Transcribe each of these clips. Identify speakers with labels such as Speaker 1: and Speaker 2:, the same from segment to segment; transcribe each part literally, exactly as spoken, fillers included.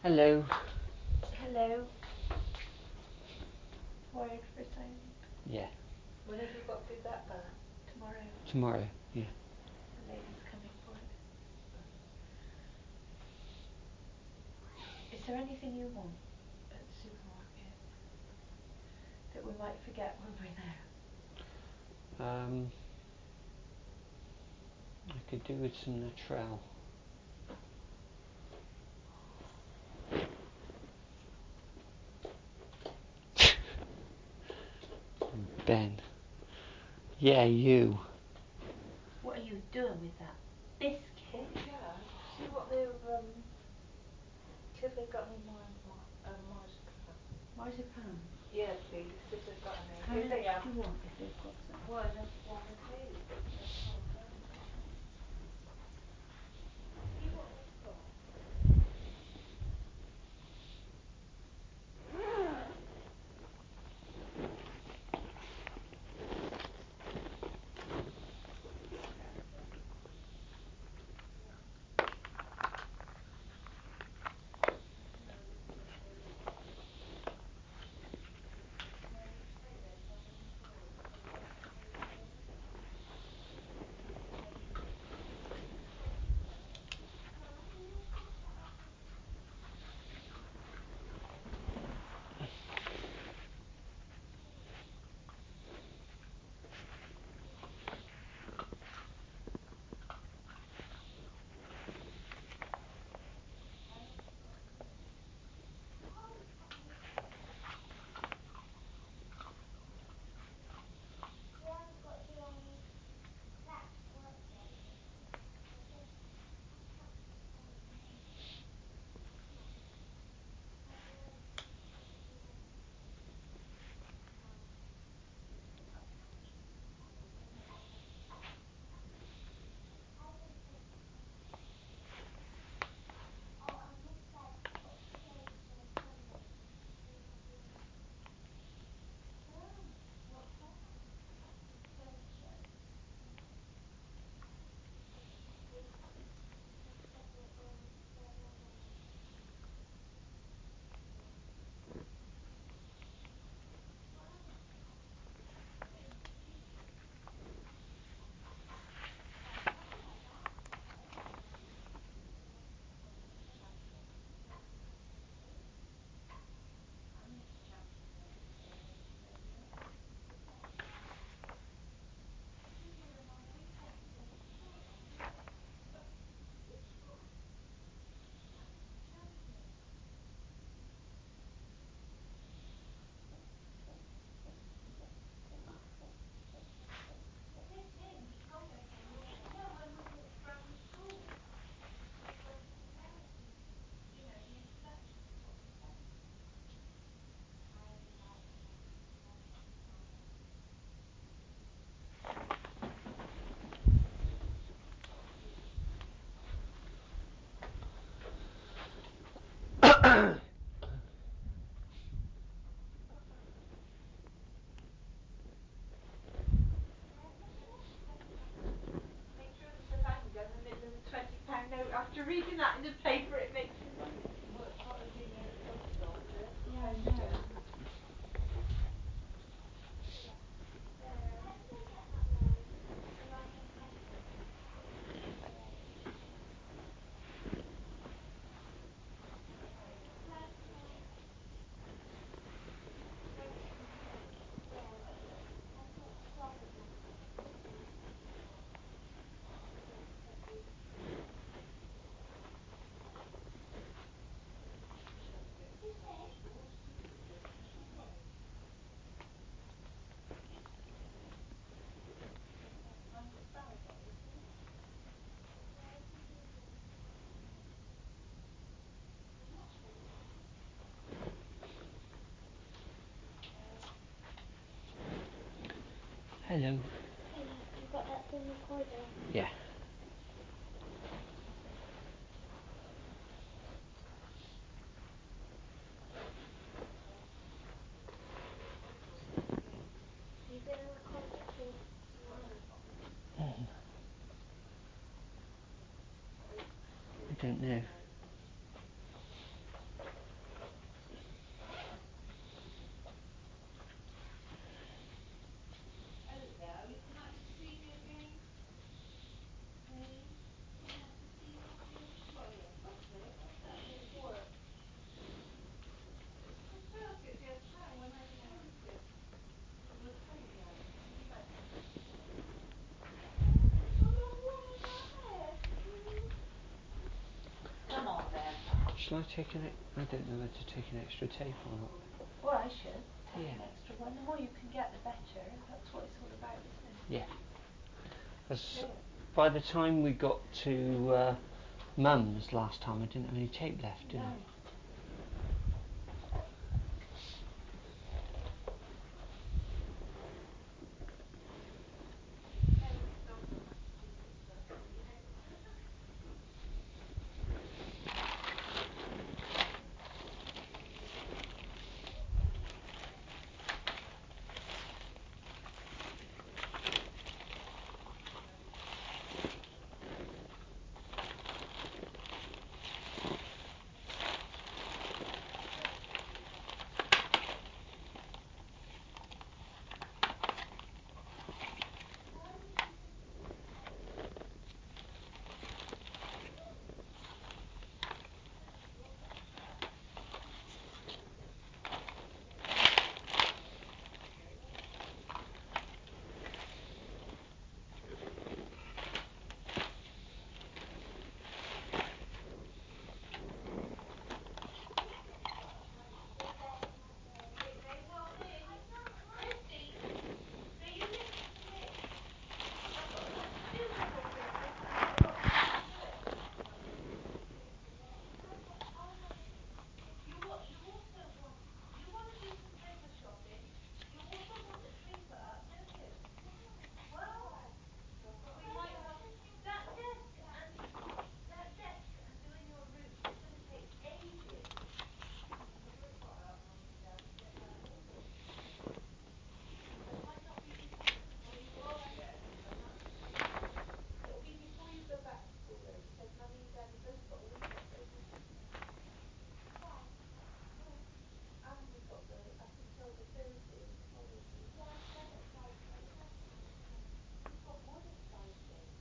Speaker 1: Hello.
Speaker 2: Hello. Wired for sound.
Speaker 1: Yeah.
Speaker 3: When have you got to do that by?
Speaker 2: Tomorrow.
Speaker 1: Tomorrow, yeah.
Speaker 2: The lady's coming for it. Is there anything you want at the supermarket that we might forget when we're there?
Speaker 1: Um, I could do with some Natrel. Ben. Yeah, you.
Speaker 2: What are you doing with that biscuit?
Speaker 3: Yeah. See what they've um. See if they've got any more mar- uh, marzipan.
Speaker 2: Marzipan.
Speaker 3: Yeah, please. See if they've got any.
Speaker 2: How
Speaker 3: If
Speaker 2: much
Speaker 3: they have,
Speaker 2: do you want if they've got some?
Speaker 3: one of one of these. They're twelve pounds, aren't they? See what they've got.
Speaker 2: twenty pound note. After reading that in the paper, it makes me want.
Speaker 3: Well, it's what they've been here at the post office. The
Speaker 2: Yeah, I
Speaker 3: post
Speaker 2: know.
Speaker 3: again. She has to get to Scottish Water to do the business, don't they? Mine's at Faraday, isn't it?
Speaker 1: Hello.
Speaker 4: Hiya, you got that thing recording?
Speaker 1: Yeah.
Speaker 4: Are you going to record it till tomorrow?
Speaker 1: Mm. I don't know. Shall I take an? I don't know whether to take an extra tape or not.
Speaker 2: Well, I should take
Speaker 1: Yeah.
Speaker 2: an extra one. The more you can get, the better. That's what it's all about, isn't it?
Speaker 1: Yeah. As
Speaker 2: Yeah.
Speaker 1: by the time we got to uh, Mum's last time, I didn't have any tape left, did
Speaker 2: No.
Speaker 1: I?
Speaker 3: Parents don't know how to do this stuff, do you? Rick, they told me. Christy, do you listen to me? I've got something to do before Christmas and I've got lots of time to do it. You what? You also want, you want to do some Christmas shopping. You also want the tree put up, don't you? Well, we might have that desk and that desk and doing your roof is going to take ages. It might not be before Christmas. It'll be before you go back to school though, because Mummy and Daddy both got a week off over Christmas. And we've got the up until the Thursday of the following week. We've got more than five days.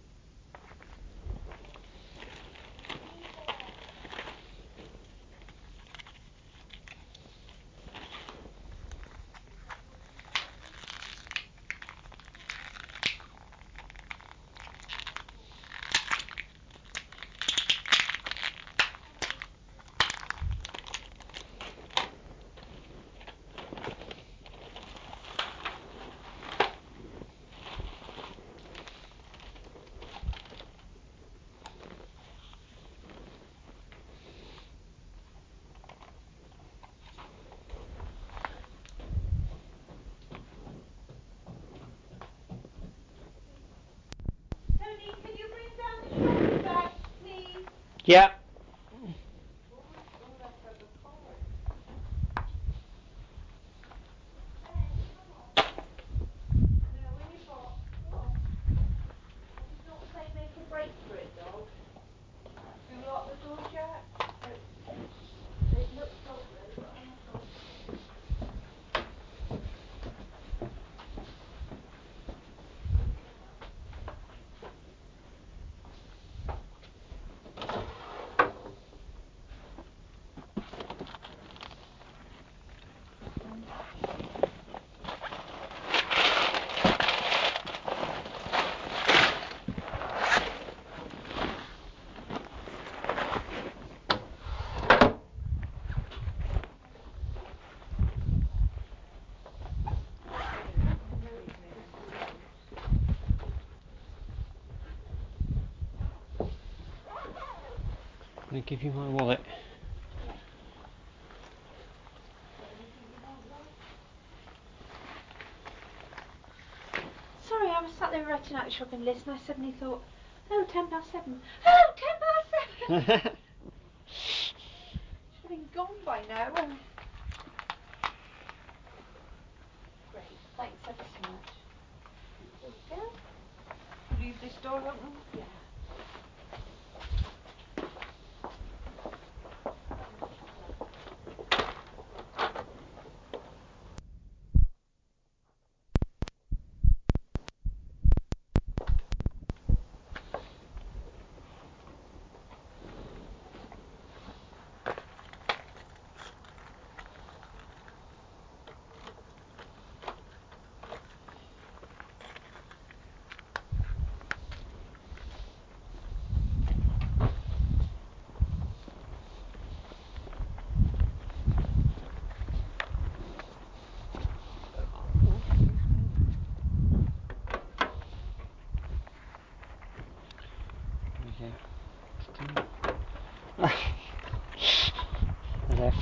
Speaker 3: Is that what you say? Tony, can you bring down the shopping bags, please?
Speaker 1: Yeah.
Speaker 3: What was all that other card? No, in your box. I did not say make a break for it, dog. You lock the door, Jack? It, it looks lovely, but I'm not sure.
Speaker 1: I'm going to give you my wallet.
Speaker 3: Got anything you want, love?
Speaker 2: Sorry, I was sat there writing out the shopping list and I suddenly thought, oh, ten past seven. Oh, ten past seven! Should have been gone by now. Great, thanks ever so much. There we go.
Speaker 3: Leave this door open?
Speaker 2: Yeah.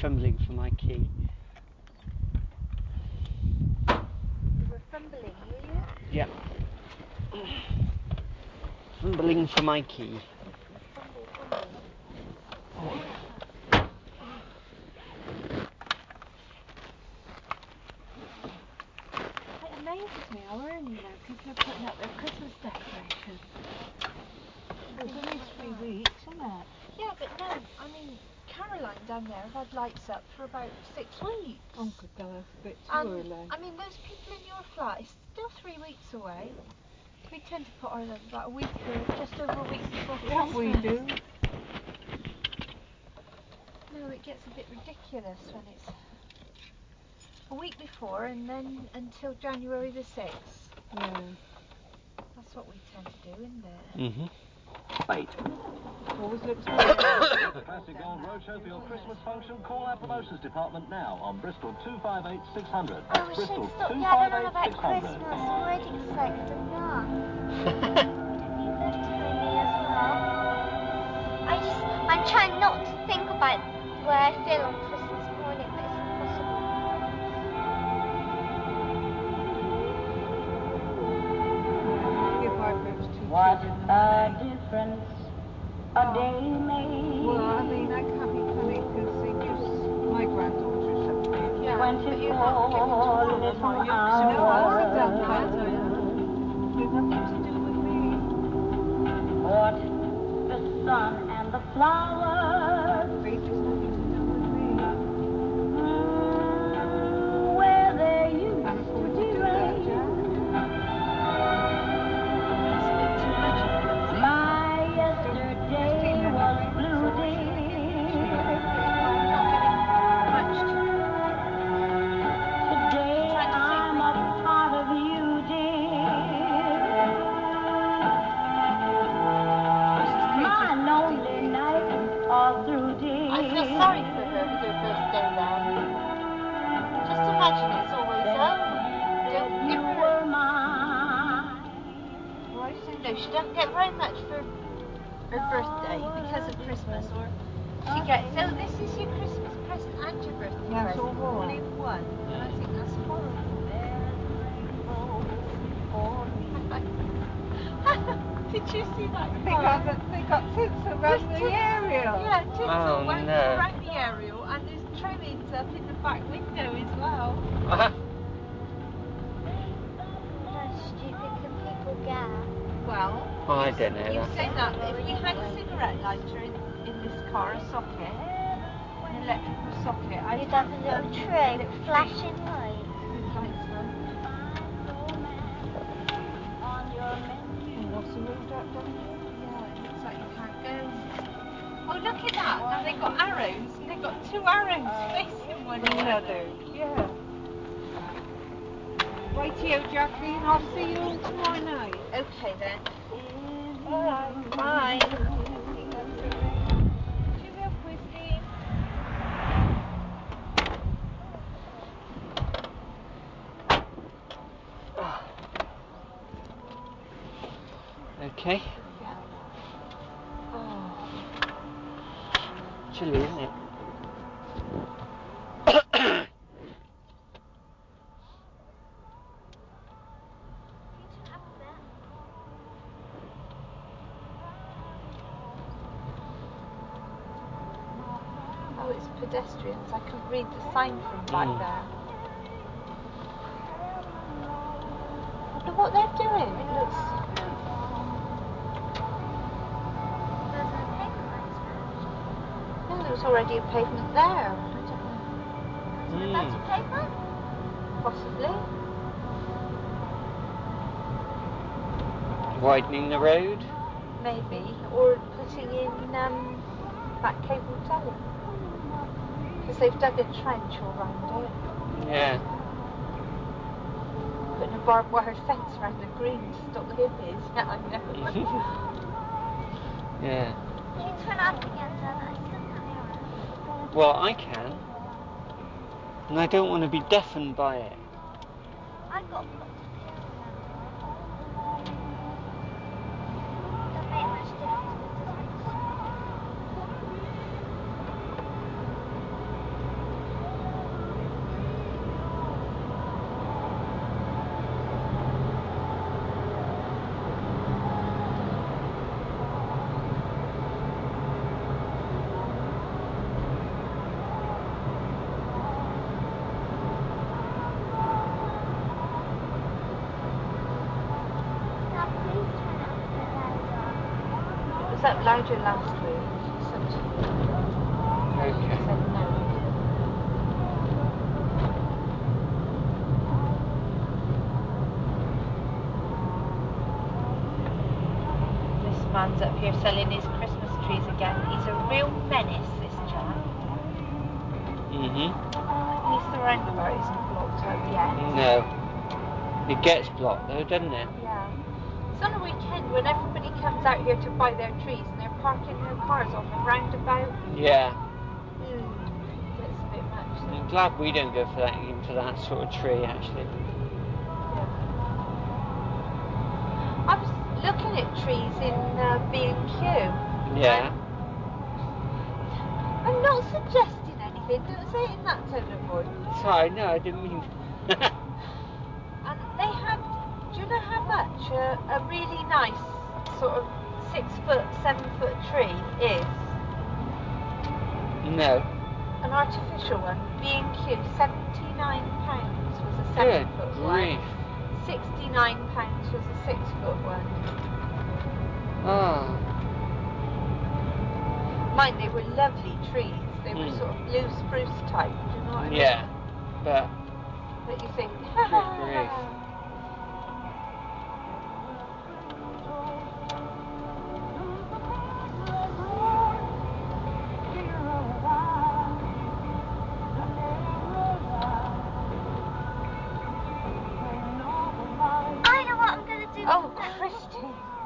Speaker 1: fumbling for my key.
Speaker 2: You were fumbling, were you?
Speaker 1: Yep. Fumbling for my key.
Speaker 2: Fumble, fumble. It amazes me how early now people are putting up their Christmas decorations.
Speaker 5: It's only three weeks, isn't it?
Speaker 2: Yeah, but no, I mean, Caroline down there have had lights up for about six weeks.
Speaker 5: Oh, good God, that's a bit too
Speaker 2: And,
Speaker 5: early.
Speaker 2: I mean, most people in your flat, it's still three weeks away. We tend to put ours up about a week or just over a week before
Speaker 5: Yeah,
Speaker 2: Christmas.
Speaker 5: we do.
Speaker 2: No, it gets a bit ridiculous when it's a week before and then until January the sixth.
Speaker 5: Yeah.
Speaker 2: That's what we tend to do, isn't it?
Speaker 1: Mm-hmm. Wait.
Speaker 5: Always looks
Speaker 6: The Classic Gold Roadshow for your Christmas function. Call our promotions department now on Bristol two five eight six hundred.
Speaker 4: Oh, we should
Speaker 6: Bristol
Speaker 4: stop
Speaker 6: two
Speaker 4: yapping
Speaker 6: five
Speaker 4: on
Speaker 6: eight
Speaker 4: about
Speaker 6: six hundred.
Speaker 4: Christmas. I'm already excited enough. And you better tell me as well. I just, I'm trying not to think about where I feel on Christmas morning, but it's impossible.
Speaker 5: Your partner's too
Speaker 7: What
Speaker 5: children.
Speaker 7: a difference a day made.
Speaker 5: Well, I mean, I can't be funny because they just, my granddaughter something.
Speaker 2: Yeah, but you have to give them to
Speaker 7: twenty-four
Speaker 2: Mum,
Speaker 7: little
Speaker 2: are you?
Speaker 5: No, I
Speaker 7: hours.
Speaker 5: haven't done that. It's nothing to do with me.
Speaker 7: What the sun and the flowers.
Speaker 5: They just nothing to do with me.
Speaker 7: Mm, where there used
Speaker 5: I'm
Speaker 7: to
Speaker 5: going to
Speaker 7: be
Speaker 5: do that,
Speaker 7: rain.
Speaker 5: Jack.
Speaker 2: That's a bit too much of everything.
Speaker 7: My yesterday was blue,
Speaker 2: Well, I'm not
Speaker 7: dear.
Speaker 2: giving much to
Speaker 7: Today
Speaker 2: trying to think
Speaker 7: I'm
Speaker 2: we-
Speaker 7: a part of you, dear. My lonely nights are through, dear.
Speaker 2: I feel sorry for her with her birthday then. Just imagine it's always
Speaker 7: Then
Speaker 2: oh,
Speaker 7: said
Speaker 2: don't
Speaker 7: you
Speaker 2: give her.
Speaker 7: were mine.
Speaker 2: Well, I say no, she doesn't get very much for her birthday because of Christmas, or she gets, oh, this is your Christmas present and your birthday
Speaker 5: That's
Speaker 2: present
Speaker 5: all
Speaker 2: all
Speaker 5: right.
Speaker 2: in one. And I think that's horrible. Did you see that
Speaker 5: They
Speaker 2: car?
Speaker 5: got, the, they got tits around the aerial.
Speaker 2: Yeah, tits
Speaker 1: Oh,
Speaker 2: all wound
Speaker 1: no.
Speaker 2: around the aerial, and there's trimmings up in the back window as well.
Speaker 4: How stupid can people get?
Speaker 2: Well,
Speaker 1: Oh, I don't know
Speaker 2: you
Speaker 1: that.
Speaker 2: say that, but if we had a cigarette lighter in, in this car, a socket, an electrical socket, I'd
Speaker 4: You'd have a little
Speaker 2: um,
Speaker 4: tray
Speaker 2: a
Speaker 4: with
Speaker 2: little
Speaker 4: flashing lights.
Speaker 2: with lights on.
Speaker 5: And what's the road up down here?
Speaker 2: Yeah, it looks like you can't go. Oh, look at that! Now they've got arrows. They've got two arrows facing one another.
Speaker 5: Yeah. Rightio, Jacqueline, I'll see you tomorrow night.
Speaker 2: Okay then. Bye. Bye. Cheerio, Christine.
Speaker 1: Okay.
Speaker 2: Oh.
Speaker 1: Chilly, isn't it?
Speaker 2: Oh, it's pedestrians. I could read the sign from back
Speaker 1: Mm.
Speaker 2: there. Look what they're doing. It looks.
Speaker 4: There's no pavement lights now.
Speaker 2: No, there was already a pavement there. I don't know.
Speaker 4: There's no better
Speaker 1: Mm.
Speaker 4: pavement?
Speaker 2: Possibly.
Speaker 1: Widening the road.
Speaker 2: Maybe. Or putting in um, that cable telly. Because they've dug a trench all round it.
Speaker 1: Yeah.
Speaker 2: Putting a barbed wire fence around the green to stop the hippies. Yeah, I know.
Speaker 1: Yeah.
Speaker 4: Can you turn up again, Dad? I still can't hear it.
Speaker 1: Well, I can. And I don't want to be deafened by it.
Speaker 4: I've got to put the piano down. Doesn't make much difference, does it?
Speaker 2: allowed you last week. You said, you
Speaker 1: Okay.
Speaker 2: said no. This man's up here selling his Christmas trees again. He's a real menace, this chap.
Speaker 1: Mhm.
Speaker 2: At least the roundabout isn't blocked out yet.
Speaker 1: No. It gets blocked though, doesn't it?
Speaker 2: Yeah. It's on a weekend when everybody comes out here to buy their trees and they're parking their cars on the roundabout.
Speaker 1: Yeah.
Speaker 2: Mm, gets a bit much.
Speaker 1: I'm glad we don't go for that for that sort of tree actually.
Speaker 2: Yeah. I was looking at trees in uh, B and Q.
Speaker 1: Yeah.
Speaker 2: I'm not suggesting anything. Don't say it in that tone of voice.
Speaker 1: Sorry, no, I didn't mean.
Speaker 2: And they had, do you know how much a, a really nice sort of six foot, seven foot tree is?
Speaker 1: No.
Speaker 2: An artificial one, B and Q, seventy-nine pounds was a seven
Speaker 1: Good
Speaker 2: foot
Speaker 1: grief.
Speaker 2: one. sixty-nine pounds was a six foot one.
Speaker 1: Oh.
Speaker 2: Mine, they were lovely trees. They were
Speaker 1: Mm.
Speaker 2: sort of blue spruce type, do you know what I mean?
Speaker 1: Yeah. But
Speaker 2: But you think,
Speaker 1: good grief.
Speaker 4: I know what I'm gonna do.
Speaker 2: Oh,
Speaker 4: for Christmas.
Speaker 2: Christy.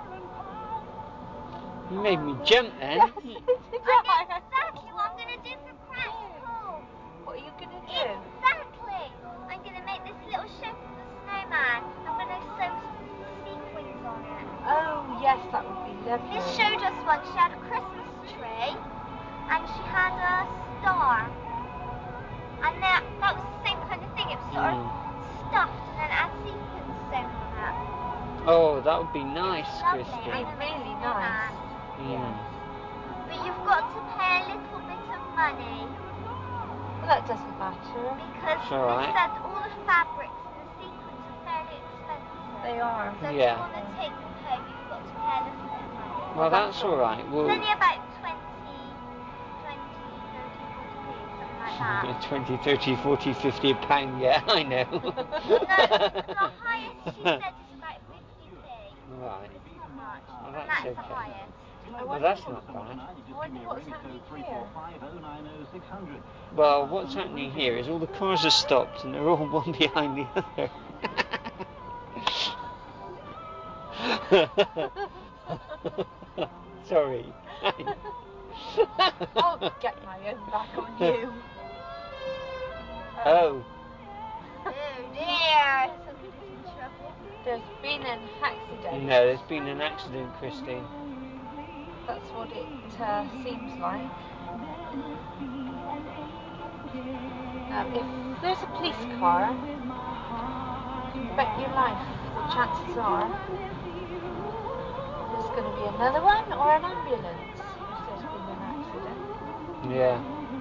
Speaker 1: You made me jump then.
Speaker 2: Yes,
Speaker 4: I know exactly what I'm gonna do for practical.
Speaker 2: What are you going to do?
Speaker 4: Exactly. I'm gonna make this little shape of the snowman. I'm gonna sew sequins on it.
Speaker 2: Oh, yes, that would be lovely.
Speaker 4: Liz showed us one. She had a Christmas tree, and she had a star, and that that was the same kind of thing. It was sort
Speaker 1: Mm.
Speaker 4: of stuffed, and then it had sequins sewn on it.
Speaker 1: Oh, that would be nice,
Speaker 4: Lovely.
Speaker 1: Christy.
Speaker 2: It'd be really nice.
Speaker 1: Mm.
Speaker 4: But you've got to pay a little bit of money
Speaker 2: Well, that doesn't matter.
Speaker 4: because
Speaker 1: It's all right.
Speaker 4: Liz said all the fabrics and the sequins are fairly expensive.
Speaker 2: They are.
Speaker 4: So if
Speaker 1: Yeah.
Speaker 4: you want to take them home, you've got to pay a little bit of money.
Speaker 1: Well, that's all right.
Speaker 4: It's
Speaker 1: Well,
Speaker 4: only about twenty, twenty, thirty, forty p, something like that.
Speaker 1: twenty, thirty, forty, fifty a pound. Yeah, I know.
Speaker 4: No, the highest she said is about fifty p.
Speaker 1: Right.
Speaker 4: It's not much.
Speaker 1: Well,
Speaker 4: and
Speaker 1: that's
Speaker 4: that's the
Speaker 1: okay.
Speaker 4: highest.
Speaker 1: Well, that's not bad.
Speaker 2: I wonder what's happening here.
Speaker 1: Well, what's happening here is all the cars are stopped and they're all one behind the other. Sorry.
Speaker 2: I'll get my own back on you.
Speaker 1: Oh.
Speaker 4: Oh dear, somebody's in trouble.
Speaker 2: There's been an accident.
Speaker 1: No, there's been an accident, Christy.
Speaker 2: That's what it uh, seems like. Now, if there's a police car, bet your life the chances are there's going to be another one or an ambulance if there's been an accident.
Speaker 1: Yeah.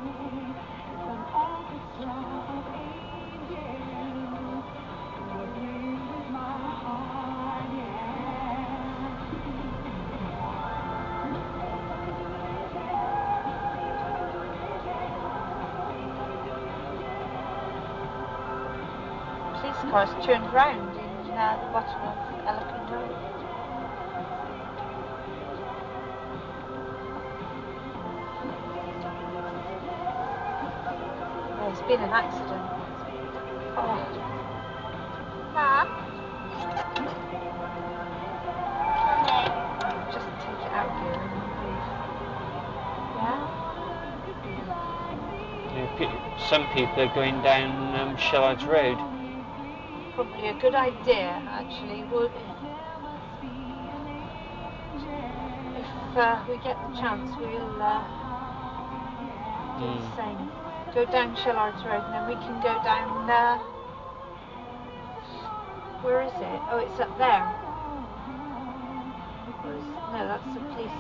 Speaker 2: Police car's turned round in uh, the bottom of Elephant Road. There's been an accident. Oh,
Speaker 4: Mum? Mummy?
Speaker 2: just take it out here and move. Yeah?
Speaker 1: Yeah, pe- some people are going down um, Shallard's Road.
Speaker 2: Probably a good idea, actually. We'll, if uh, we get the chance, we'll uh, do
Speaker 1: Mm.
Speaker 2: the same. Go down Shallard's Road, and then we can go down. Uh, where is it? Oh, it's up there. Where is, no, that's the police.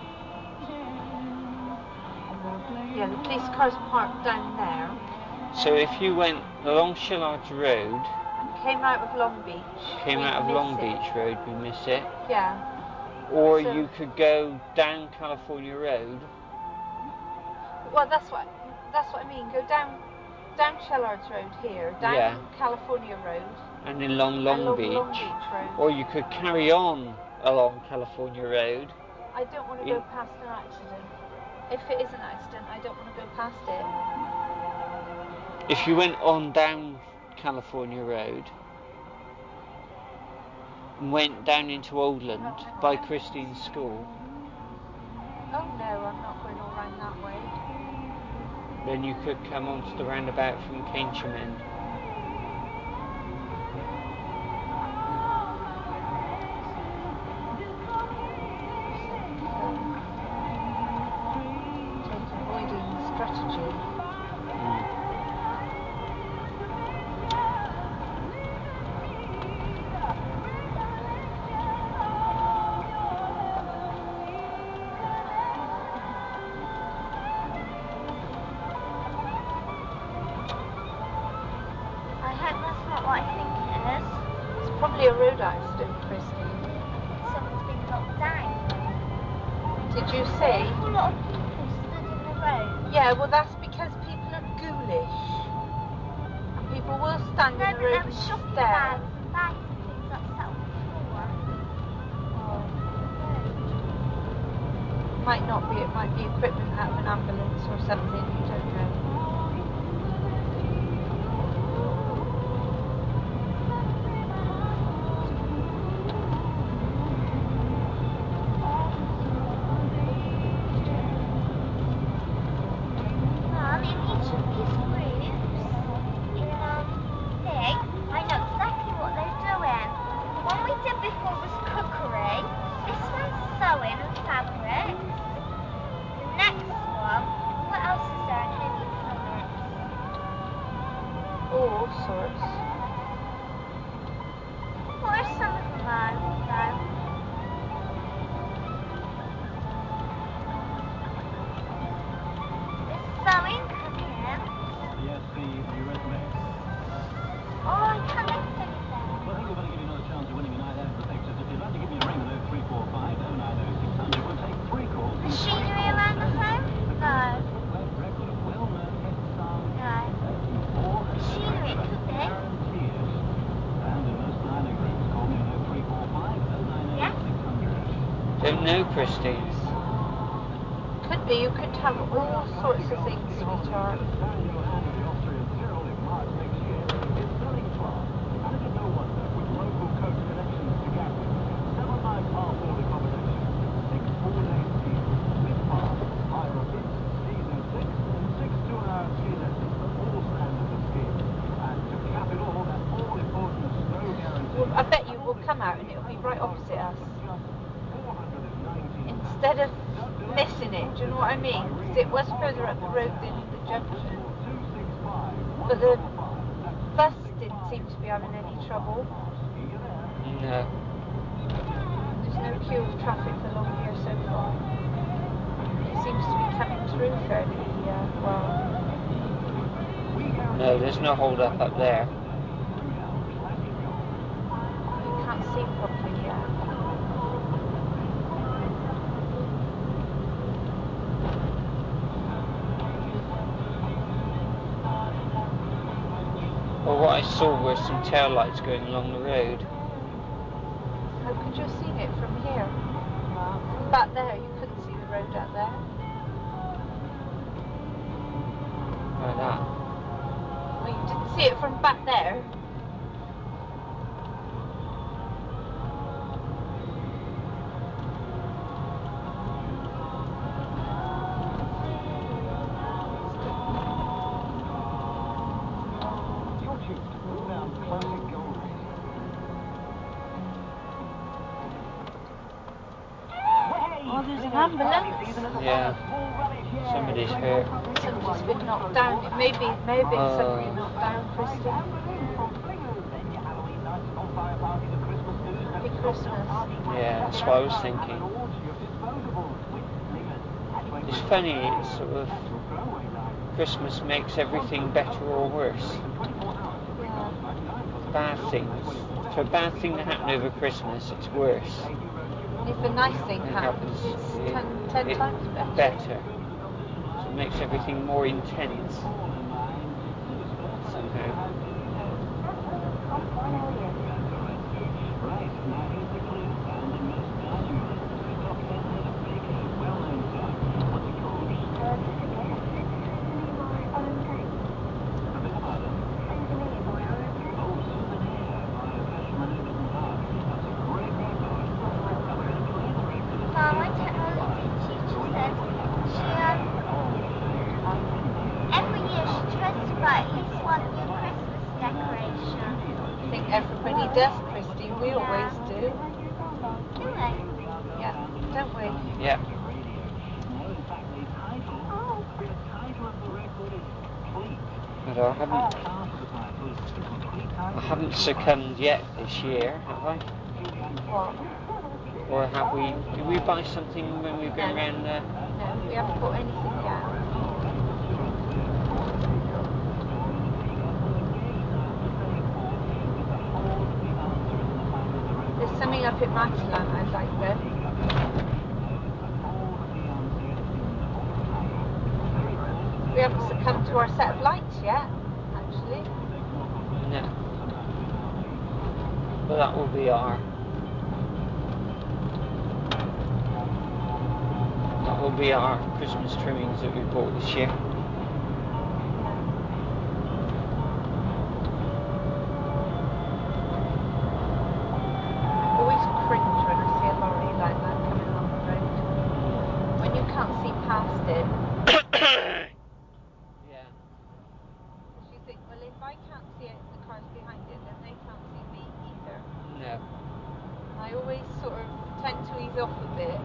Speaker 2: Yeah, the police car's parked down there.
Speaker 1: So if you went along Shallard's Road,
Speaker 2: And came out of Long Beach.
Speaker 1: came
Speaker 2: we'd
Speaker 1: out of
Speaker 2: miss
Speaker 1: Long
Speaker 2: it.
Speaker 1: Beach Road, we miss it.
Speaker 2: Yeah.
Speaker 1: Or
Speaker 2: So-
Speaker 1: you could go down California Road.
Speaker 2: Well, that's what that's what I mean. Go down down Shellards Road here, down
Speaker 1: Yeah.
Speaker 2: California Road,
Speaker 1: And then along Long
Speaker 2: along
Speaker 1: Beach.
Speaker 2: Long Beach Road.
Speaker 1: Or you could carry on along California Road.
Speaker 2: I don't want to
Speaker 1: In-
Speaker 2: go past an accident. If it is an accident, I don't want to go past it.
Speaker 1: If you went on down California Road and went down into Oldland by Christine's school,
Speaker 2: Oh no, I'm not going all round that way.
Speaker 1: then you could come onto the roundabout from Keynsham End.
Speaker 2: Take avoiding strategy.
Speaker 1: Mm.
Speaker 4: I hope that's not what I think it is.
Speaker 2: It's probably a road accident, Christine.
Speaker 4: Someone's been knocked down.
Speaker 2: Did you
Speaker 4: There's an
Speaker 2: see?
Speaker 4: awful lot of people stood in the road.
Speaker 2: Yeah, well that's because people are ghoulish. And people will stand
Speaker 4: No,
Speaker 2: in
Speaker 4: but
Speaker 2: the road
Speaker 4: there
Speaker 2: and
Speaker 4: were shopping
Speaker 2: stare.
Speaker 4: bags and bags and things upset on the floor.
Speaker 2: Oh.
Speaker 4: No.
Speaker 2: Might not be, it might be equipment out of an ambulance or something, you don't know.
Speaker 4: Mum, in each of these groups, in um, thing, I know exactly what they're doing. The one we did before was cookery. This one's sewing and fabric. The next one, what else is there in heavy economics?
Speaker 2: Oh, all sorts.
Speaker 4: What are some of them on, though? There's sewing, cooking.
Speaker 6: Yes, the, have you read the mail?
Speaker 4: Oh, I can't make anything.
Speaker 6: Well, I think we're going to give you another chance of winning a night out at the pictures. If you'd like to give me a ring on oh three four five oh nine oh six hundred, we'll take three calls. from three
Speaker 4: Machinery
Speaker 6: calls
Speaker 4: around the
Speaker 6: today.
Speaker 4: home? No.
Speaker 6: Web record of well-known hit sound.
Speaker 4: No. Machinery, it could be.
Speaker 6: Guaranteed. And in most liner groups, call me on oh three four five oh nine oh six hundred.
Speaker 1: Don't know, Christine.
Speaker 2: Could be, you could have all sorts of things, sweetheart. Well, I bet you will come out and it'll be right opposite us. Instead of missing it, do you know what I mean? Because it was further up the road than the junction. But the bus didn't seem to be having any trouble.
Speaker 1: No.
Speaker 2: There's no queue of traffic along here so far. It seems to be coming through fairly uh, well.
Speaker 1: No, there's no hold up up there.
Speaker 2: You can't see properly yet.
Speaker 1: Well, what I saw were some tail lights going along the road.
Speaker 2: How could you have seen it from here? From back there, you couldn't see the road out there.
Speaker 1: Like that.
Speaker 2: Well, you didn't see it from back there.
Speaker 5: Oh, there's an ambulance.
Speaker 1: Yeah. Somebody's hurt.
Speaker 2: Somebody's been knocked down. It may, be, may have been
Speaker 1: Oh.
Speaker 2: somebody knocked down, Christy. Happy Christmas.
Speaker 1: Yeah, that's what I was thinking. It's funny, it's sort of Christmas makes everything better or worse.
Speaker 2: Yeah.
Speaker 1: Bad things. For a bad thing to happen over Christmas, it's worse.
Speaker 2: And if a nice thing
Speaker 1: it
Speaker 2: happens,
Speaker 1: happens,
Speaker 2: it's
Speaker 1: it-
Speaker 2: ten, ten
Speaker 1: it-
Speaker 2: times better.
Speaker 1: better. So it makes everything more intense somehow.
Speaker 6: Right, now here's the clean sound and most valuable. Doc Henley of Baker, well-known chap. What's it called? I beg your pardon? Oh, Souvenir by Passion Manoeuvres and Parts. That's a great record. Now, we're going to play the record at
Speaker 4: Well, my
Speaker 6: zero
Speaker 4: technology
Speaker 6: point five.
Speaker 4: teacher
Speaker 6: So when
Speaker 4: says
Speaker 6: you play that,
Speaker 4: she, um,
Speaker 6: always say type in here.
Speaker 4: every year she tries to buy at least one new Christmas decoration.
Speaker 2: I think everybody does, Christy. We always do.
Speaker 4: Do they?
Speaker 2: Yeah, don't we?
Speaker 1: Yeah.
Speaker 6: No, in fact, the title,
Speaker 4: Oh.
Speaker 6: the title of the record is Complete.
Speaker 1: But I haven't,
Speaker 6: Half of the title is the complete title.
Speaker 1: I haven't succumbed yet this year, have I?
Speaker 2: What?
Speaker 1: Or have we? Did we buy something when we've been
Speaker 2: No.
Speaker 1: around there?
Speaker 2: No, we haven't bought anything yet. There's something up at Matalan I'd like though. We haven't succumbed to our set of lights yet, actually.
Speaker 1: No. But that will be our. That will be our Christmas trimmings that we bought this year.
Speaker 2: Always cringe when I see a lorry like that coming along the road. When you can't see past it.
Speaker 1: Yeah.
Speaker 2: Because you think, well, if I can't see it, the cars behind it, then they can't see me either.
Speaker 1: No.
Speaker 2: I always sort of tend to ease off a bit.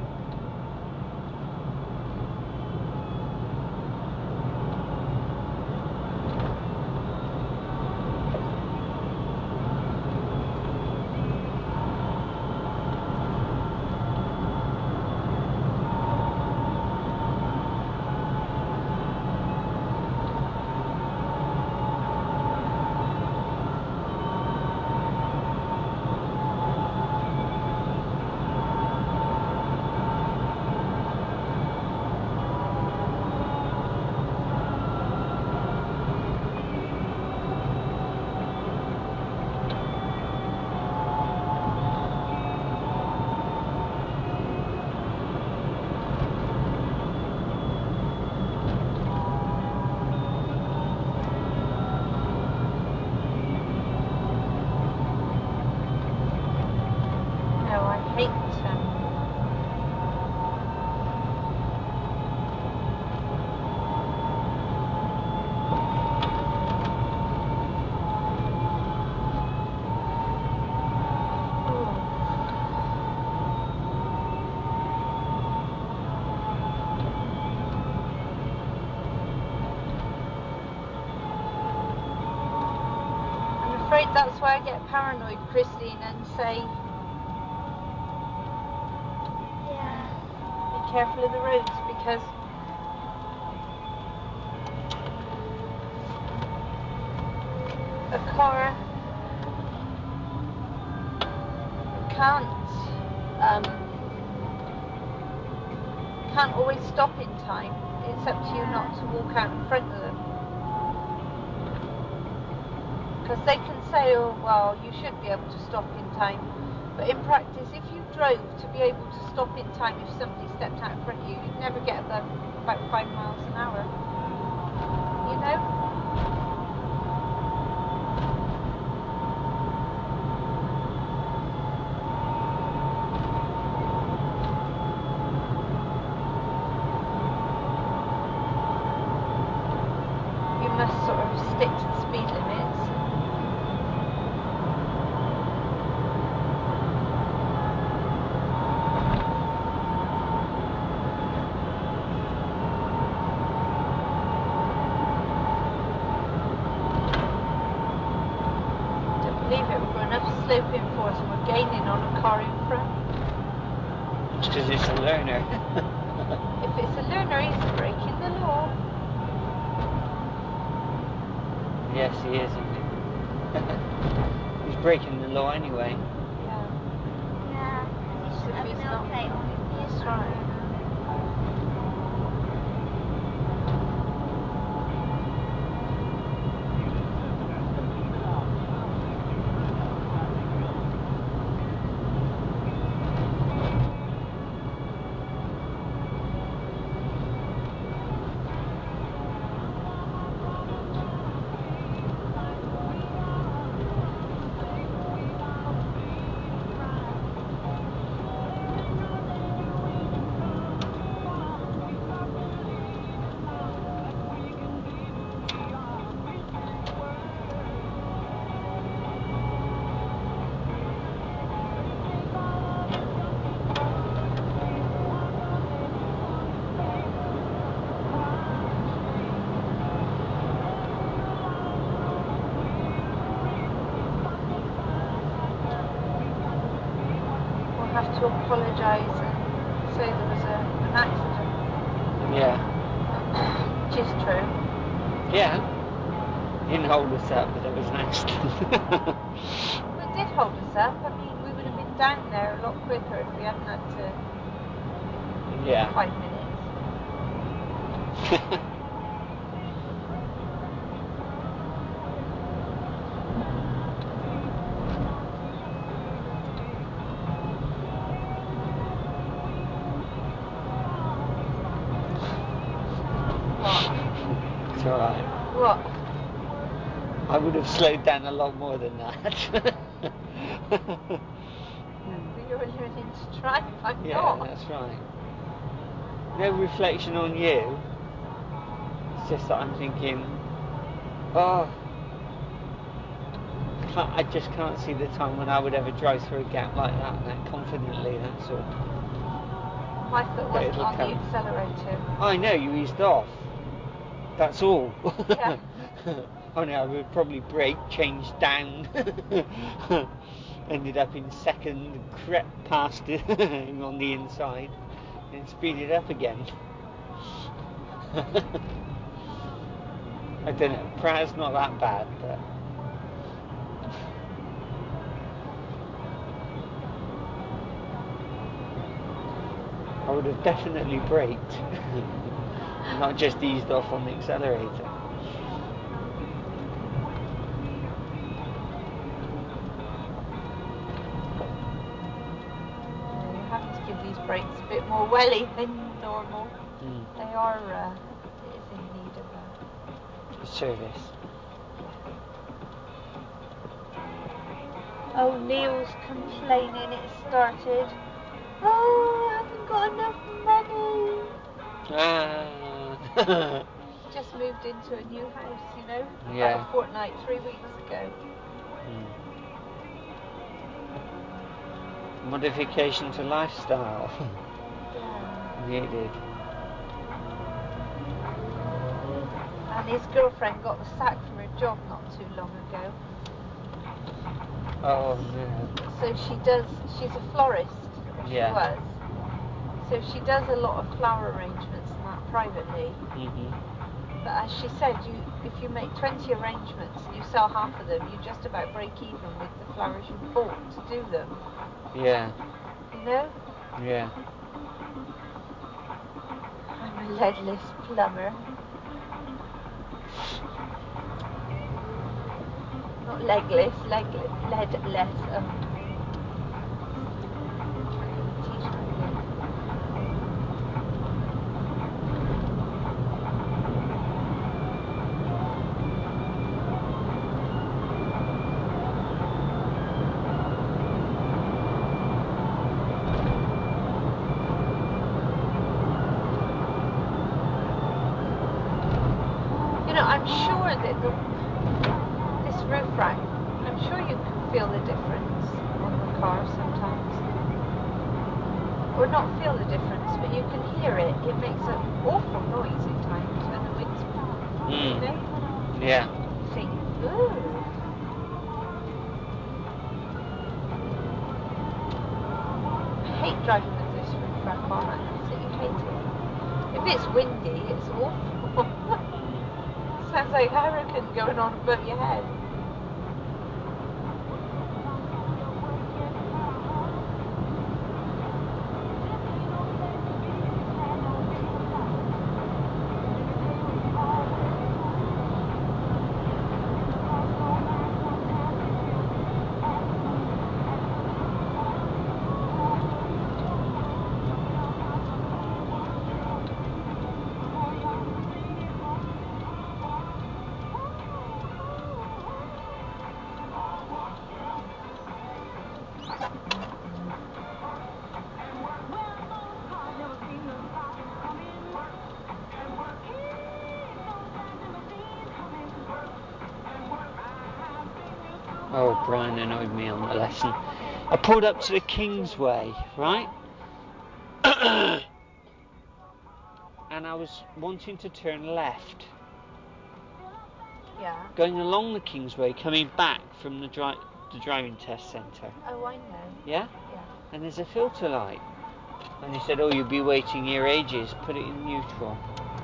Speaker 2: No, I hate um, I'm afraid that's why I get paranoid, Christine, and say,
Speaker 4: Yeah.
Speaker 2: be careful of the roads, because a car can't um, can't always stop in time. It's up to you not to walk out in front of them. Because they can say, oh, well, you should be able to stop in time. But in practice, if you drove to be able to stop in time if somebody stepped out in front of you, you'd never get above about five miles an hour. You know? You must sort of stick to the speed limits. Don't believe it, we've got enough slope in for us and we're gaining on a car in front.
Speaker 1: It's because it's a learner.
Speaker 2: If it's a learner, he's breaking the law.
Speaker 1: Yes, he is, isn't he? He's breaking the law anyway.
Speaker 2: Yeah.
Speaker 4: Yeah. You
Speaker 2: So
Speaker 4: should
Speaker 2: if
Speaker 4: have
Speaker 2: he's
Speaker 4: milk
Speaker 2: not
Speaker 4: egg
Speaker 2: That's right. Have to apologise and say there was a, an accident.
Speaker 1: Yeah.
Speaker 2: Which is true.
Speaker 1: Yeah. You didn't hold us up, but there was an accident.
Speaker 2: Well, it did hold us up. I mean, we would have been down there a lot quicker if we hadn't had to.
Speaker 1: Yeah.
Speaker 2: Five minutes.
Speaker 1: It's alright.
Speaker 2: What?
Speaker 1: I would have slowed down a lot more than that.
Speaker 2: You're learning to drive, I'm
Speaker 1: Yeah,
Speaker 2: not.
Speaker 1: that's right. No reflection on you. It's just that I'm thinking, oh, can't, I just can't see the time when I would ever drive through a gap like that, that confidently, that's all.
Speaker 2: My foot
Speaker 1: But
Speaker 2: wasn't
Speaker 1: it'll
Speaker 2: on
Speaker 1: come.
Speaker 2: the accelerator.
Speaker 1: I know, you eased off. That's all.
Speaker 2: Yeah.
Speaker 1: I know, I would probably brake, changed down, ended up in second, crept past it on the inside, and speeded up again. I don't know, Pratt's not that bad, but... I would have definitely braked, not just eased off on the accelerator.
Speaker 2: You're having to give these brakes a bit more welly than normal.
Speaker 1: Mm.
Speaker 2: They are, uh, it is in need of a...
Speaker 1: Service.
Speaker 2: Oh, Neil's complaining it started. Oh, I haven't got enough money.
Speaker 1: Ah.
Speaker 2: Just moved into a new house, you know,
Speaker 1: Yeah.
Speaker 2: about a fortnight, three weeks ago.
Speaker 1: Mm. Modification to lifestyle.
Speaker 2: Yeah.
Speaker 1: Needed.
Speaker 2: And his girlfriend got the sack from her job not too long ago.
Speaker 1: Oh no.
Speaker 2: So she does, she's a florist, or she
Speaker 1: Yeah.
Speaker 2: was. So she does a lot of flower arrangements and that privately.
Speaker 1: Mhm.
Speaker 2: But as she said, you if you make twenty arrangements and you sell half of them, you just about break even with the flowers you bought to do them.
Speaker 1: Yeah.
Speaker 2: You know?
Speaker 1: Yeah.
Speaker 2: I'm a leadless plumber. Not legless, legless, leadless. Oh. Can't get my t-shirt again. You know, I'm sure that the, this roof rack, I'm sure you can feel the difference on the car sometimes. Or not feel the difference, but you can hear it. It makes an awful noise at times when the wind's blowing,
Speaker 1: Mm.
Speaker 2: you know?
Speaker 1: Yeah.
Speaker 2: You think, ooh. I hate driving with this roof rack on. I absolutely hate it. If it's windy, it's awful.
Speaker 1: Mm.
Speaker 2: Sounds like a hurricane going on above your head.
Speaker 1: Oh, Brian annoyed me on the lesson. I pulled up to the Kingsway, right? And I was wanting to turn left.
Speaker 2: Yeah.
Speaker 1: Going along the Kingsway, coming back from the, dri- the driving test centre.
Speaker 2: Oh, I know.
Speaker 1: Yeah?
Speaker 2: Yeah.
Speaker 1: And there's a filter light. And he said, oh, you'll be waiting here ages. Put it in neutral.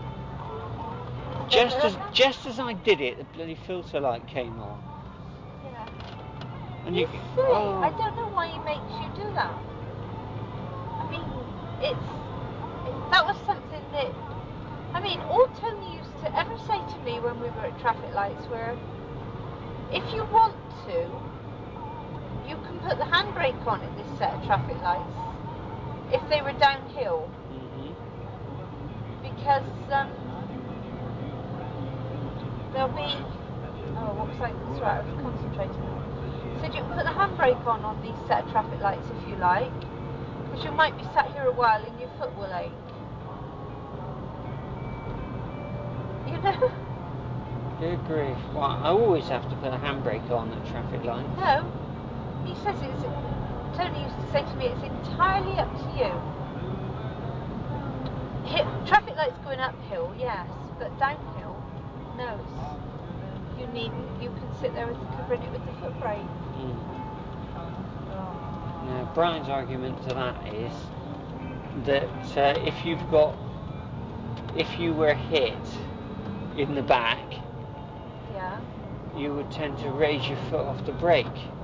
Speaker 1: Just as just as I did it, the bloody filter light came on.
Speaker 2: Yeah.
Speaker 1: And
Speaker 2: You
Speaker 1: you,
Speaker 2: see,
Speaker 1: oh,
Speaker 2: I don't know why he makes you do that. I mean, it's it, that was something that I mean, all Tony used to ever say to me when we were at traffic lights were, if you want to, you can put the handbrake on at this set of traffic lights if they were downhill,
Speaker 1: mhm.
Speaker 2: because um, there'll be. Oh, what was I? That's right, I was concentrating. He said you can put the handbrake on on these set of traffic lights if you like, because you might be sat here a while and your foot will ache. You know?
Speaker 1: Good grief. Well, I always have to put a handbrake on at traffic lights.
Speaker 2: No. He says it's. Tony used to say to me, it's entirely up to you. Hit, traffic lights going uphill, yes, but downhill, no. It's, you need. You can sit there with covering it with the foot brake.
Speaker 1: Mm. Now, Brian's argument to that is that uh, if you've got, if you were hit in the back,
Speaker 2: Yeah.
Speaker 1: you would tend to raise your foot off the brake.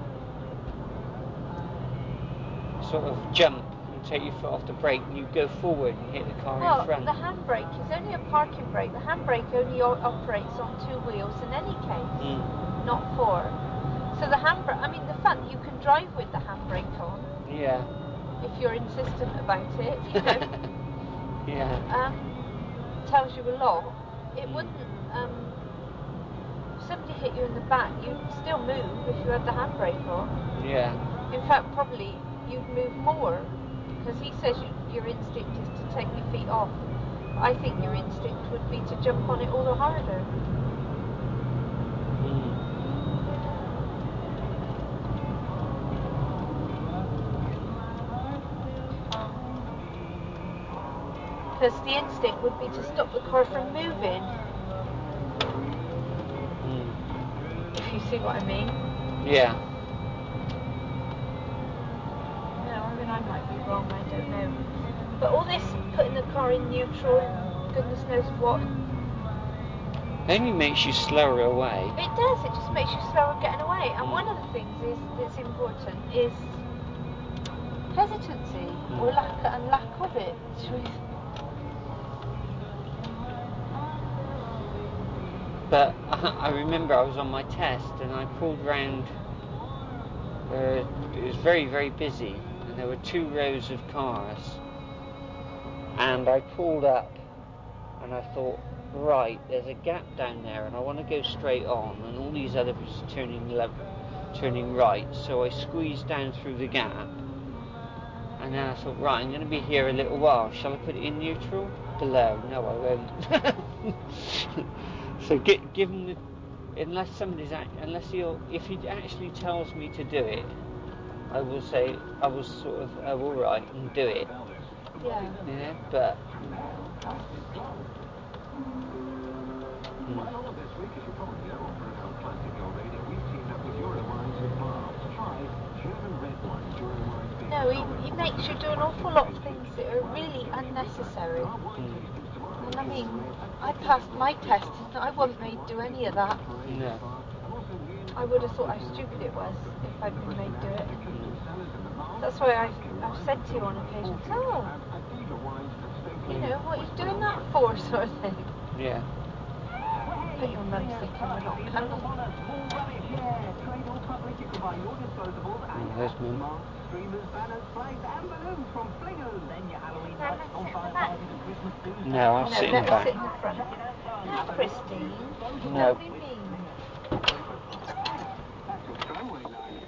Speaker 1: Sort of jump and take your foot off the brake, and you go forward and hit the car
Speaker 2: Well,
Speaker 1: in front.
Speaker 2: the handbrake is only a parking brake. The handbrake only o- operates on two wheels in any case,
Speaker 1: Mm.
Speaker 2: not four. So the handbrake, I mean, the fact that you can drive with the handbrake on,
Speaker 1: Yeah.
Speaker 2: if you're insistent about it, you know,
Speaker 1: Yeah.
Speaker 2: um, tells you a lot. It
Speaker 1: Mm.
Speaker 2: wouldn't, um, if somebody hit you in the back, you'd still move if you had the handbrake on.
Speaker 1: Yeah.
Speaker 2: In fact, probably you'd move more, because he says you, your instinct is to take your feet off. I think your instinct would be to jump on it all the harder.
Speaker 1: Mm.
Speaker 2: Because the instinct would be to stop the car from moving,
Speaker 1: Mm.
Speaker 2: if you see what I mean.
Speaker 1: Yeah.
Speaker 2: No, I mean, I might be wrong, I don't know. But all this putting the car in neutral and goodness knows what, and
Speaker 1: Only makes you slower away.
Speaker 2: it does, it just makes you slower getting away. And
Speaker 1: Mm.
Speaker 2: one of the things is that's important is hesitancy,
Speaker 1: Mm.
Speaker 2: or lack and lack of it. Should we-
Speaker 1: But I remember I was on my test and I pulled round. Uh, it was very, very busy, and there were two rows of cars. And I pulled up, and I thought, right, there's a gap down there, and I want to go straight on, and all these others are turning left, turning right. So I squeezed down through the gap, and then I thought, right, I'm going to be here a little while. Shall I put it in neutral? Below? No, I won't. So get, give him the, unless somebody's act, unless he if he actually tells me to do it, I will say I will sort of oh, all right and do it.
Speaker 2: Yeah.
Speaker 1: Yeah, but. Mm.
Speaker 6: Well, this week, as you probably know, on Brunel Classic Go Radio, we've teamed up with Eurowise in Bath to try German red wine. Eurowise being
Speaker 2: No, he, he makes you do an awful lot of things that are really unnecessary.
Speaker 1: Mm.
Speaker 2: And I mean, I passed my test and I wasn't made do any of that.
Speaker 1: No.
Speaker 2: I would have thought how stupid it was if I'd been made do it.
Speaker 1: Mm.
Speaker 2: That's why I've, I've said to you on occasion, oh, you know, what are you doing that for, sort of thing.
Speaker 1: Yeah.
Speaker 2: But your mum's thinking we're not coming.
Speaker 1: Oh, there's Mum.
Speaker 6: Streamers, banners, flags, and balloons from Flingers. Then your Halloween
Speaker 4: Mum,
Speaker 6: lights,
Speaker 4: sit in the
Speaker 6: bonfire
Speaker 4: back.
Speaker 6: parties, and Christmas food.
Speaker 1: No, I'll
Speaker 2: No,
Speaker 1: sit in
Speaker 2: let
Speaker 1: the
Speaker 2: her
Speaker 1: back.
Speaker 2: sit in the front. Not Christine.
Speaker 1: No.
Speaker 2: Don't be mean.
Speaker 6: That's what tramway like.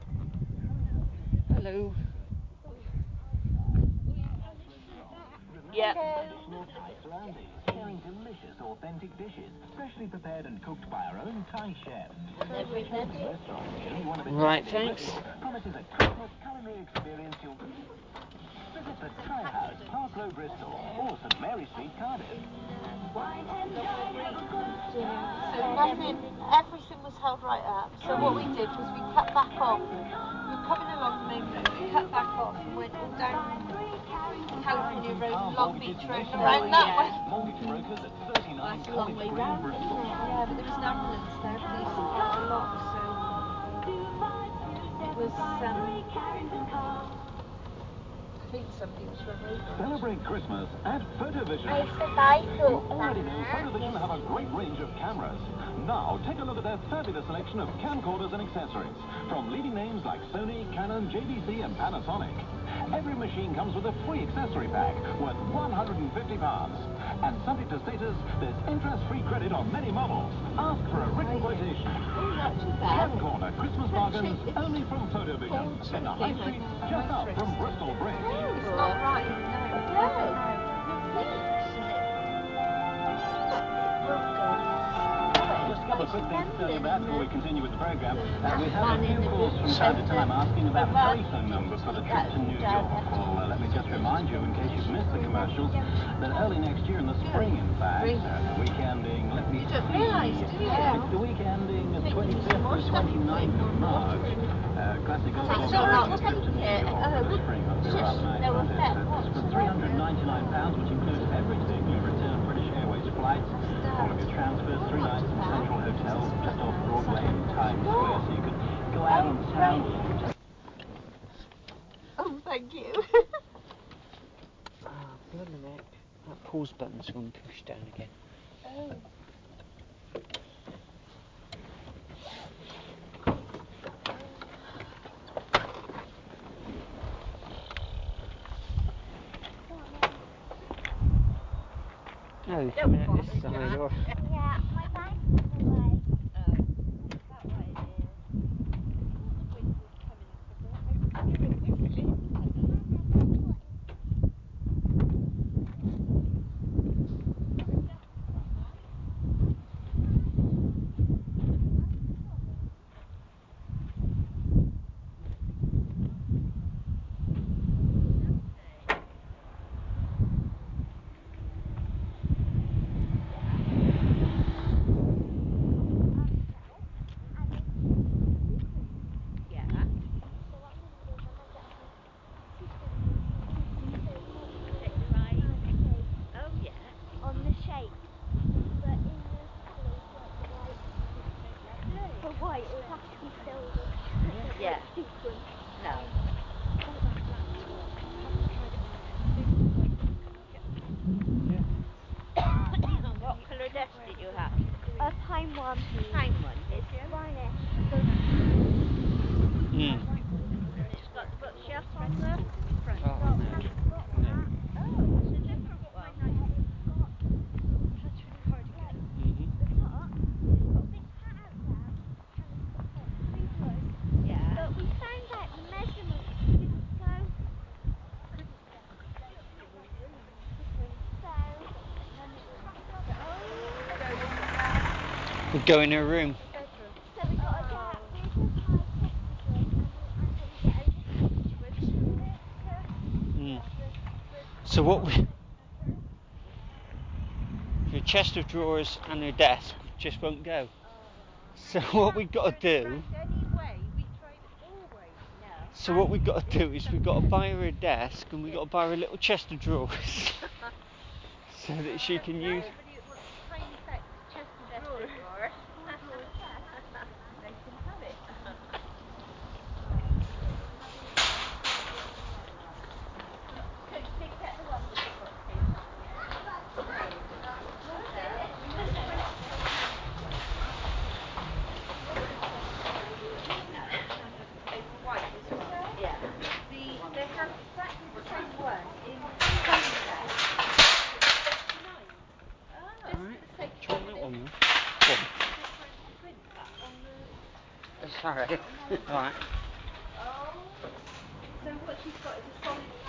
Speaker 1: Hello.
Speaker 8: Yeah.
Speaker 6: Traditional Thai surroundings, sharing delicious, authentic dishes, freshly prepared and cooked by our own Thai chef. This healthy restaurant, the only one of its
Speaker 1: Right,
Speaker 6: kind in
Speaker 1: thanks.
Speaker 6: Bristol, promises a Christmas culinary experience you'll visit the Thai House, Park Road, Bristol, or St Mary Street, Cardiff.
Speaker 2: So nothing, everything was held right up. So what we did was we cut back off. We were coming along the main road, we cut back off and went all down California Road, Long Beach Road, and around that way.
Speaker 6: Mortgage brokers at thirty-nine
Speaker 2: That's a long way
Speaker 6: College
Speaker 2: round,
Speaker 6: Green,
Speaker 2: isn't
Speaker 6: Bristol.
Speaker 2: it? Yeah, but there was an ambulance there, police quite a lot, so it was, um, I think somebody was run over.
Speaker 6: Celebrate Christmas at Photovision.
Speaker 4: I said I
Speaker 6: You
Speaker 4: thought
Speaker 6: already know
Speaker 4: that.
Speaker 6: Photovision have a great range of cameras. Now, take a look at their fabulous selection of camcorders and accessories from leading names like Sony, Canon, J V C and Panasonic. Every machine comes with a free accessory pack worth one hundred fifty pounds. And subject to status, there's interest-free credit on many models. Ask for a written quotation.
Speaker 2: Oh, not too bad.
Speaker 6: Camcorder Christmas bargains only from Photovision in the High Street, just out from Bristol Bridge.
Speaker 2: No, it's not right. No. No.
Speaker 6: Just a couple of quick things to tell you about before we continue with the program. Uh, we have a few calls from time to time asking about the telephone number for the trip to New York. Well, uh, let me just remind you, in case you've missed the commercials, that early next year in the spring, in fact, uh, the week ending, let me
Speaker 2: You don't
Speaker 6: see,
Speaker 2: realise, do you?
Speaker 6: it's the week ending the twenty-fifth to twenty-ninth of March. Uh, Classic Gold
Speaker 2: It's
Speaker 6: Bowl
Speaker 2: not
Speaker 6: taking a
Speaker 2: not
Speaker 6: trip to New
Speaker 2: it.
Speaker 6: York
Speaker 2: Oh,
Speaker 6: for the spring. That'll be rather nice,
Speaker 2: no
Speaker 6: won't it?
Speaker 2: effect
Speaker 6: It's for three hundred ninety-nine pounds, which includes everything. Your return British Airways flights, all of your transfers, three nights in Central Hotel, just off Broadway in Times Square, so you could go out on town.
Speaker 2: Oh, thank you.
Speaker 1: Ah, bloody heck. That pause button's gone pushed down again.
Speaker 2: Oh.
Speaker 1: No, you're coming out this side or...
Speaker 4: Yeah, my bag's in the way. On the shape, but in the colours like the white. The white, it has to be silver.
Speaker 8: Yeah.
Speaker 4: Sequin.
Speaker 8: No. What colour desk did you have?
Speaker 4: A pine one.
Speaker 8: Pine one, did
Speaker 4: It's
Speaker 8: you?
Speaker 4: varnish.
Speaker 1: Mm.
Speaker 8: And it's got the bookshelf on the front.
Speaker 1: Oh,
Speaker 4: Well,
Speaker 1: no.
Speaker 4: it hasn't got
Speaker 1: No.
Speaker 4: that.
Speaker 8: Oh, it's a different one.
Speaker 4: It's got
Speaker 1: Mm-hmm.
Speaker 4: the top. It's got a big cutout there. And it's got like three wood.
Speaker 8: Yeah.
Speaker 4: But we found out the measurements didn't go. So,
Speaker 1: We'll go in her room.
Speaker 4: so we got to get rid of my Chesterfield and we, until we get a lift with
Speaker 1: Mm. So what we... Her chest of drawers and her desk just won't go. So what we've got to do...
Speaker 2: Anyway, we tried it always.
Speaker 8: No.
Speaker 1: So what we've got to do is we've got to buy her a desk and we've got to buy her a little chest of drawers. So that she can use...
Speaker 2: Everybody that wants a tiny set chest of
Speaker 8: Chest of
Speaker 2: drawers.
Speaker 8: drawers.
Speaker 2: They can have it.
Speaker 8: Pick out the one with the bookcase on it.
Speaker 2: Over white as well.
Speaker 8: Yeah.
Speaker 2: The, they have exactly the same one in sunset. fifty-nine.
Speaker 8: Oh.
Speaker 2: Just
Speaker 1: Alright,
Speaker 2: for the sake
Speaker 1: try
Speaker 2: of
Speaker 1: that
Speaker 2: it.
Speaker 1: one then. Go on.
Speaker 2: Different print on the.
Speaker 1: Sorry. Alright.
Speaker 2: Oh. So what she's got is a solid